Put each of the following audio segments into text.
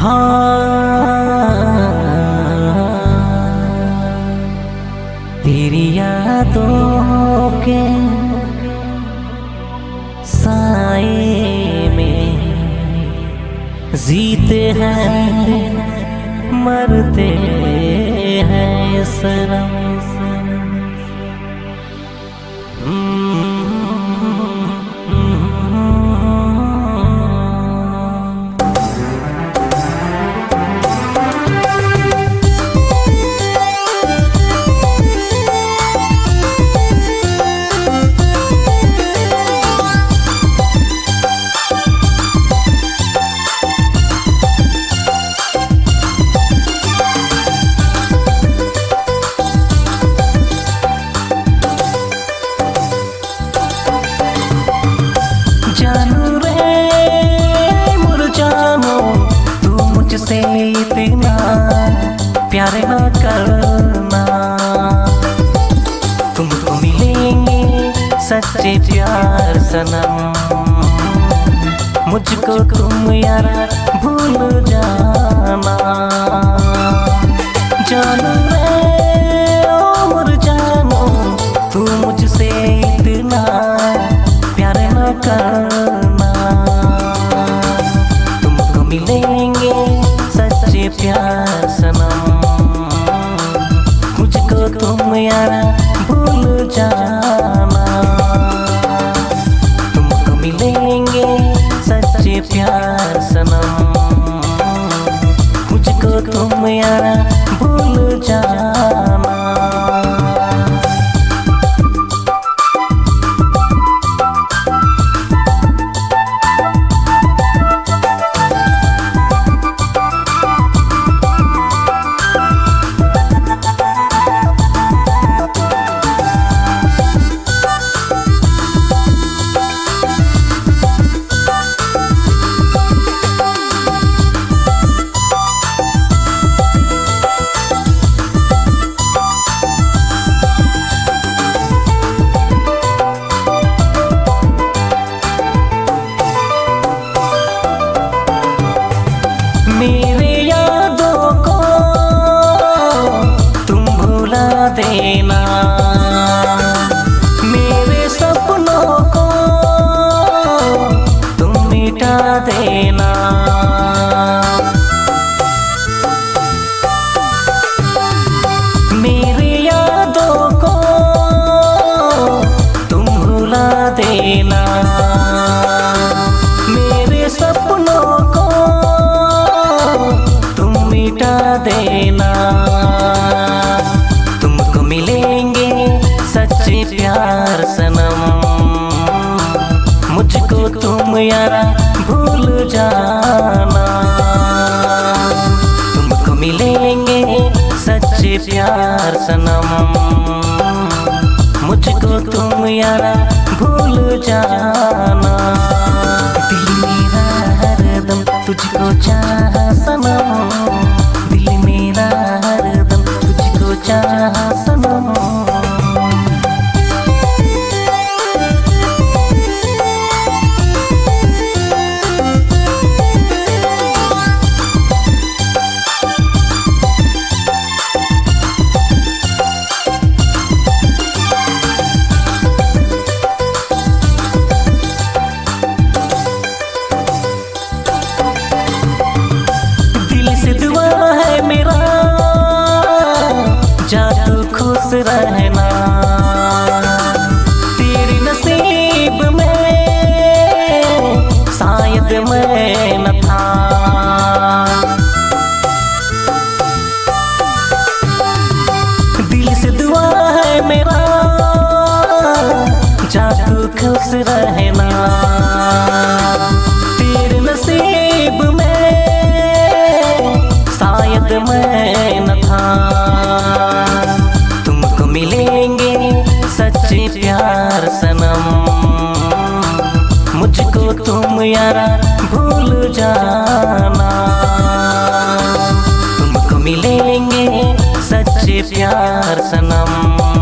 तेरी यादों के साए में जीते हैं मरते हैं सनम। मुझसे इतना प्यार न करना, तुमको मिलेंगे सच्चे प्यार सनम। मुझको तुम यार भूल जाना, जानो रे उम्र जानो तू मुझसे इतना प्यार न करना, तुमको मिलेंगे सच्चे प्यार सनम। मुझको तुम यार भूल जाना, तुमको मिलेंगे सच्चे प्यार सनम। मुझको तुम यार भूल जाना। मेरे यादों को तुम भुला देना, मेरे सपनों को तुम मिटा देना। मेरे यादों को तुम भुला देना, मेरे सपनों को मिटा देना। तुमको मिलेंगे सच्चे प्यार सनम। मुझको तुम यार भूल जाना, तुमको मिलेंगे सच्चे प्यार सनम। मुझको तुम यार भूल जाना। दिल मेरा हरदम तुझको चाह सनम, दिल मेरा हरदम तुझको चाह सनम। जा तू खुश रहना, तेरे नसीब में शायद मैं न था। दिल से दुआ है मेरा, जा तू खुश रहना, तेरे नसीब में शायद मैं न था। तुमको मिलेंगे सच्चे प्यार सनम। मुझको तुम यार भूल जाना, तुमको मिलेंगे सच्चे प्यार सनम।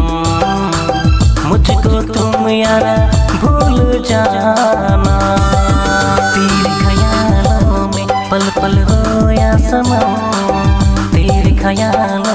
मुझको तुम यार भूल जाना। तेरे ख्यालों में पल पल रोया सनम, तेरे ख्याल